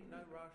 no rush.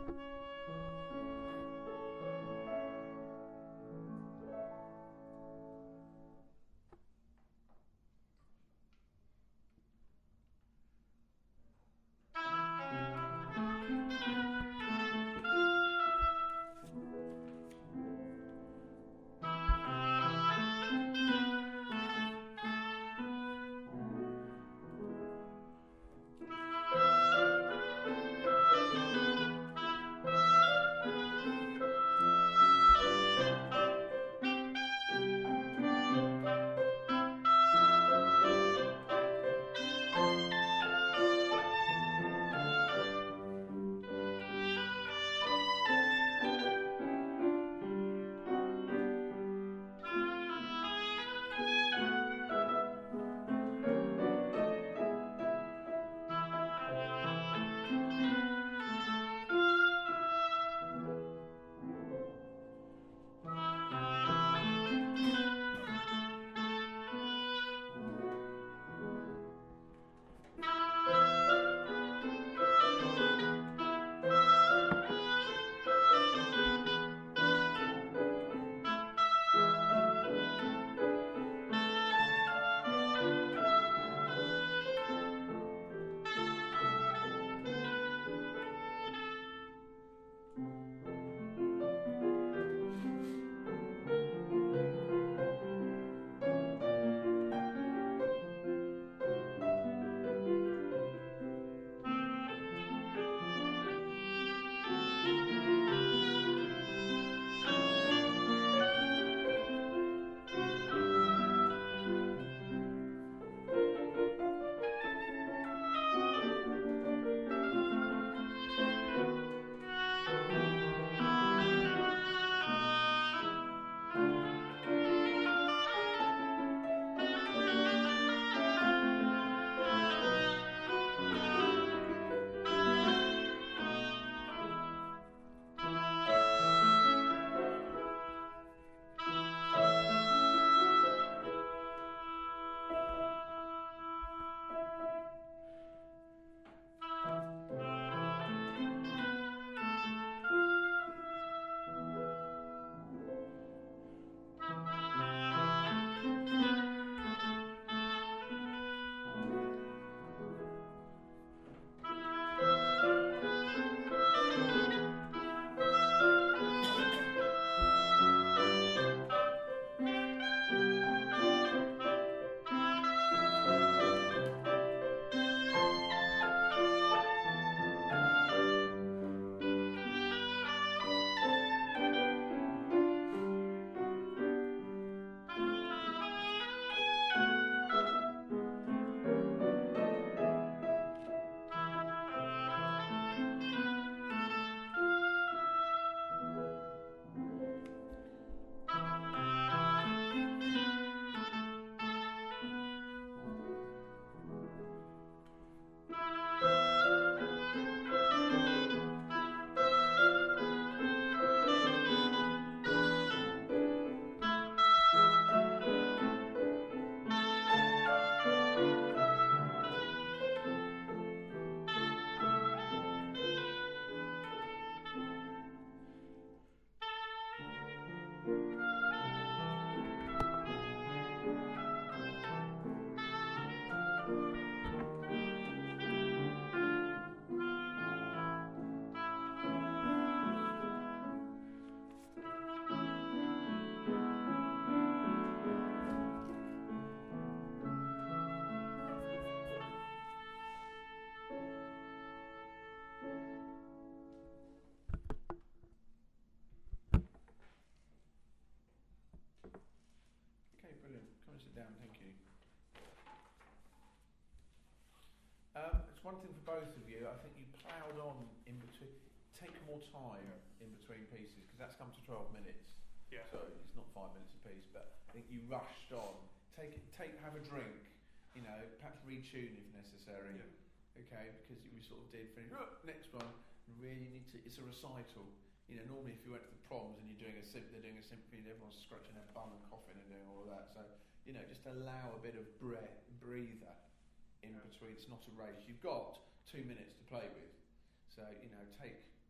One thing for both of you, I think you ploughed on in between. Take more time in between pieces because that's come to 12 minutes. Yeah. So it's not 5 minutes a piece, but I think you rushed on. Have a drink. You know, perhaps retune if necessary. Yeah. Okay, because we sort of did finish. Next one, really need to. It's a recital. You know, normally if you went to the proms and they're doing a symphony, and everyone's scratching their bum and coughing and doing all of that. So you know, just allow a bit of breather in between. It's not a race. You've got 2 minutes to play with, so you know, take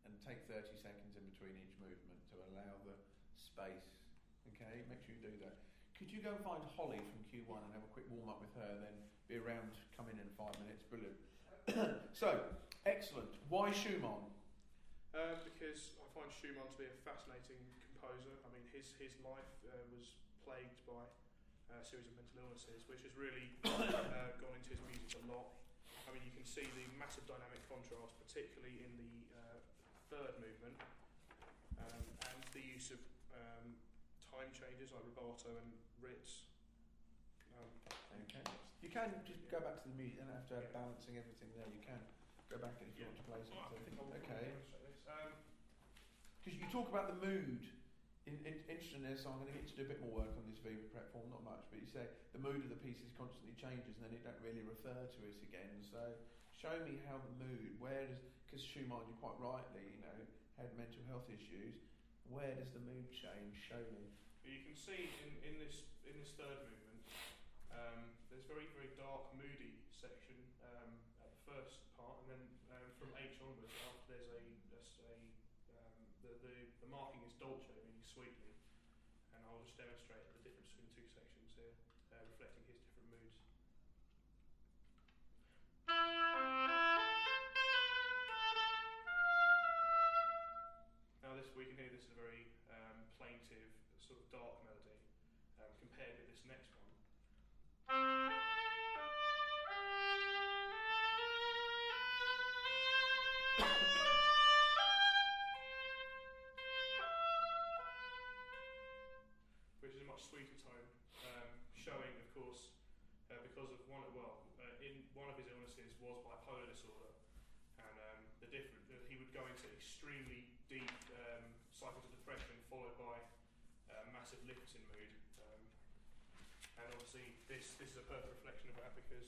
and take 30 seconds in between each movement to allow the space. Okay, make sure you do that. Could you go and find Holly from Q1 and have a quick warm up with her, then be around, come in 5 minutes? Brilliant. So, excellent. Why Schumann? Because I find Schumann to be a fascinating composer. I mean, his life was plagued by a series of mental illnesses, which has really gone into his music a lot. I mean, you can see the massive dynamic contrast, particularly in the third movement, and the use of time changes like rubato and ritz. Okay. You can just go back to the music and have to have balancing everything there. You can go back and if you want to play something. Okay. Because you talk about the mood. Interesting there, so I'm going to get you to do a bit more work on this Viva Prep form, not much, but you say the mood of the pieces constantly changes and then it don't really refer to it again. So show me how the mood, where does, because Schumann, you quite rightly, had mental health issues, where does the mood change? Show me. You can see in this third movement, there's very, very dark, moody section at the first part, and then from H onwards, after there's the marking is dolce, meaning sweetly, and I'll just demonstrate the difference between the two sections here, reflecting his different moods. Now we can hear this is a very plaintive, sort of dark melody, compared with this next one. Which is a much sweeter tone, showing, of course, because of one of his illnesses was bipolar disorder, and he would go into extremely deep cycles of depression, followed by massive lifts in mood, and obviously this is a perfect reflection of that, because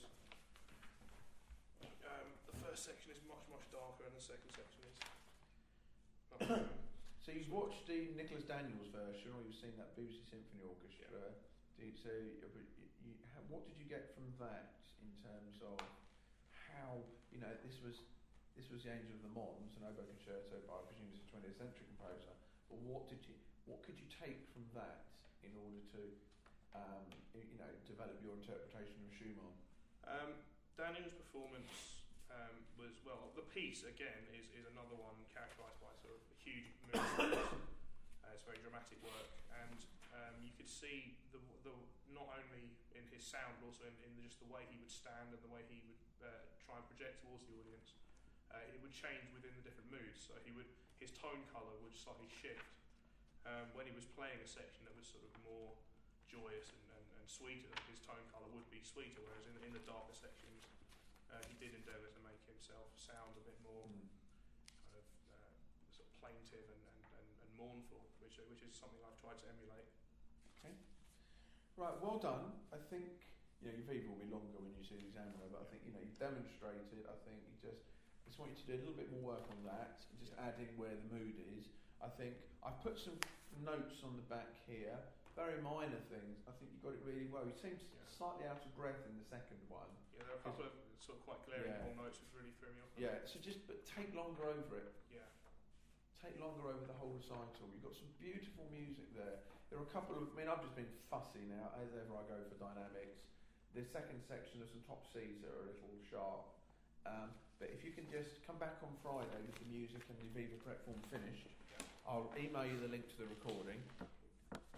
the first section is much, much darker and the second section is much So you've watched the Nicholas Daniels version, or you've seen that BBC Symphony Orchestra. Yeah. What did you get from that in terms of how this was the Angel of the Mons, an oboe concerto by, I presume, it's a 20th century composer. But what could you take from that in order to develop your interpretation of Schumann? Daniel's performance was, well, the piece again is another one characterised by sort of huge movements. It's very dramatic work, and you could see the not only in his sound but also in just the way he would stand and the way he would try and project towards the audience. It would change within the different moods, so his tone colour would slightly shift. When he was playing a section that was sort of more joyous and sweeter, his tone colour would be sweeter, whereas in the darker sections he did endeavour to make himself sound a bit more kind of sort of plaintive and mournful, which is something I've tried to emulate. Okay. Right, well done. I think your Viva will be longer when you see the examiner, but I think you've demonstrated. I think I just want you to do a little bit more work on that, and just add in where the mood is. I think I've put some notes on the back here, very minor things. I think you got it really well. You seemed slightly out of breath in the second one. Yeah, there are a couple of sort of quite glaring notes which really threw me off. Yeah, so but take longer over it. Yeah. Take longer over the whole recital. You've got some beautiful music there. There are a couple of, I've just been fussy now, as ever I go for dynamics. The second section, there's some top Cs that are a little sharp. But if you can just come back on Friday with the music and the Viva Prep form finished, I'll email you the link to the recording.